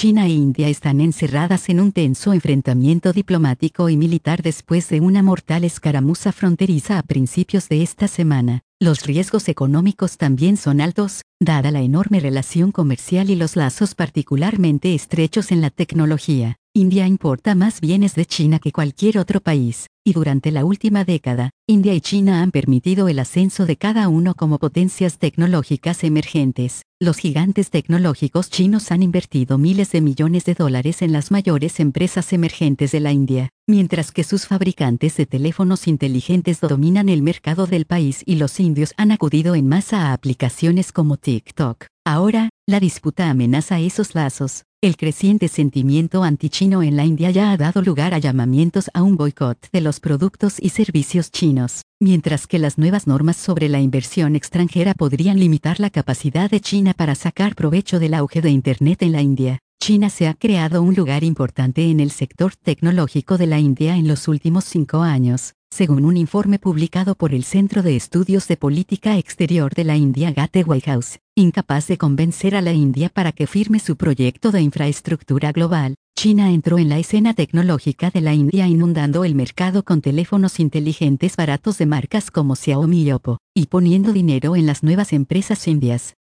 China e India están encerradas en un tenso enfrentamiento diplomático y militar después de una mortal escaramuza fronteriza a principios de esta semana. Los riesgos económicos también son altos, dada la enorme relación comercial y los lazos particularmente estrechos en la tecnología. India importa más bienes de China que cualquier otro país, y durante la última década, India y China han permitido el ascenso de cada uno como potencias tecnológicas emergentes. Los gigantes tecnológicos chinos han invertido miles de millones de dólares en las mayores empresas emergentes de la India, mientras que sus fabricantes de teléfonos inteligentes dominan el mercado del país y los indios han acudido en masa a aplicaciones como TikTok. Ahora, la disputa amenaza esos lazos. El creciente sentimiento antichino en la India ya ha dado lugar a llamamientos a un boicot de los productos y servicios chinos, mientras que las nuevas normas sobre la inversión extranjera podrían limitar la capacidad de China para sacar provecho del auge de Internet en la India. China se ha creado un lugar importante en el sector tecnológico de la India en los últimos 5 años, según un informe publicado por el Centro de Estudios de Política Exterior de la India Gateway House. Incapaz de convencer a la India para que firme su proyecto de infraestructura global, China entró en la escena tecnológica de la India inundando el mercado con teléfonos inteligentes baratos de marcas como Xiaomi y Oppo, y poniendo dinero en las nuevas empresas indias.